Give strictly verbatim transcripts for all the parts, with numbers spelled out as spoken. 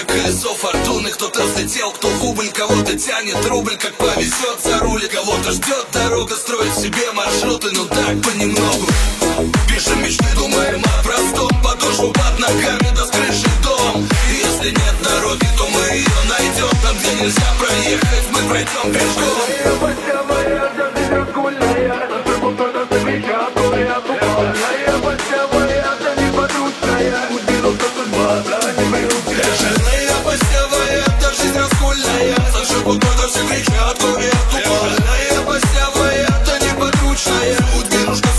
колесо фортуны. Кто-то взлетел, кто в убыль, кого-то тянет рубль, как повезет за руль. Кого-то ждет дорога, строит себе маршруты, ну так понемногу. Пишем мечты, думаем о простом. Подошву под ногами, да с крыши дом. И если нет дороги, то мы ее найдем. Там, где нельзя проехать, мы пройдем пешком.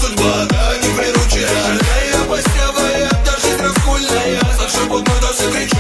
Кричат,